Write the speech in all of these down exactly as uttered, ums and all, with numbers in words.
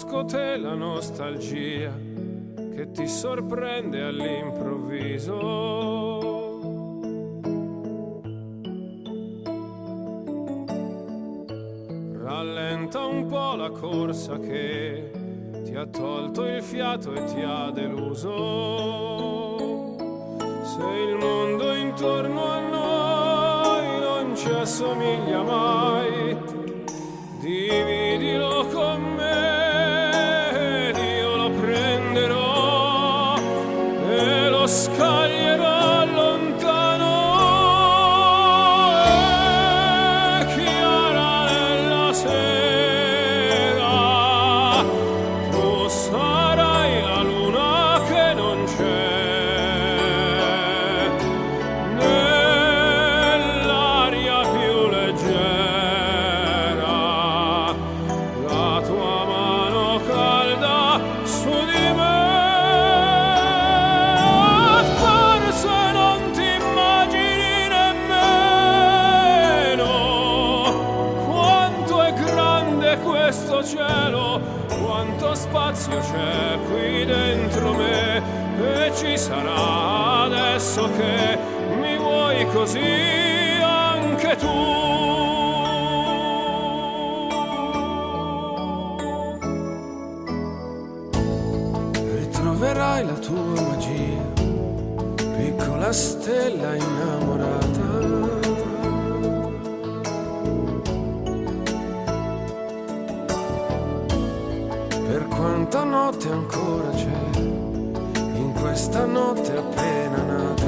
Conosco te la nostalgia che ti sorprende all'improvviso. Rallenta un po' la corsa che ti ha tolto il fiato e ti ha deluso. Se il mondo intorno a noi non ci assomiglia mai, dividilo con me ed io lo prenderò e lo scaglierò lontano. È chiara nella sera, tu sarai la luna che non c'è nell'aria più leggera. La tua mano calda su di me. Forse non ti immagini nemmeno quanto è grande questo cielo, quanto spazio c'è qui dentro me, e ci sarà adesso che mi vuoi così anche tu. Ritroverai la tua magia, piccola stella innamorata. Per quanta notte ancora c'è in questa notte appena nata,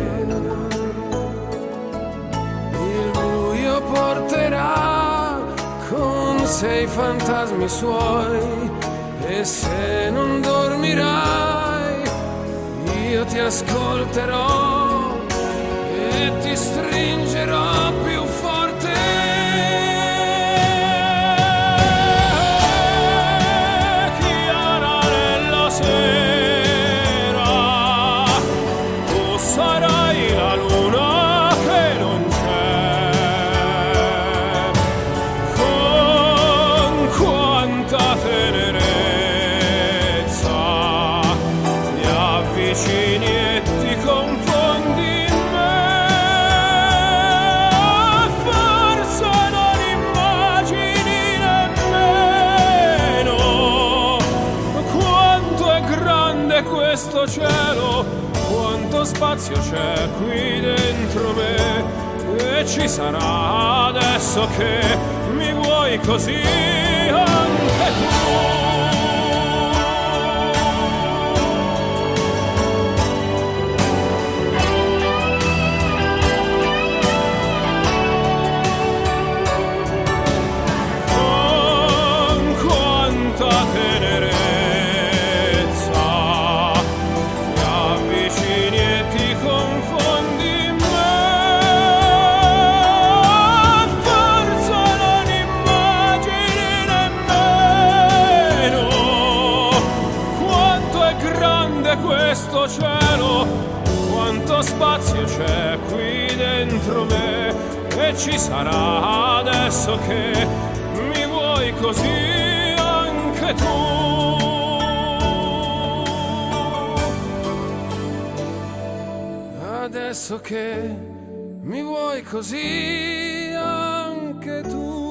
il buio porterà con sé i fantasmi suoi, e se non dormirai io ti ascolterò e ti stringerò più forte. Chiara nella sera, tu sarai la luna che non c'è. Con quanta tenerezza ti avvicini e ti confondi in me. Forse non immagini nemmeno quanto è grande questo cielo, quanto spazio c'è qui dentro me, e ci sarà adesso che mi vuoi così anche tu. Questo cielo, quanto spazio c'è qui dentro me, e ci sarà adesso che mi vuoi così anche tu. Adesso che mi vuoi così anche tu.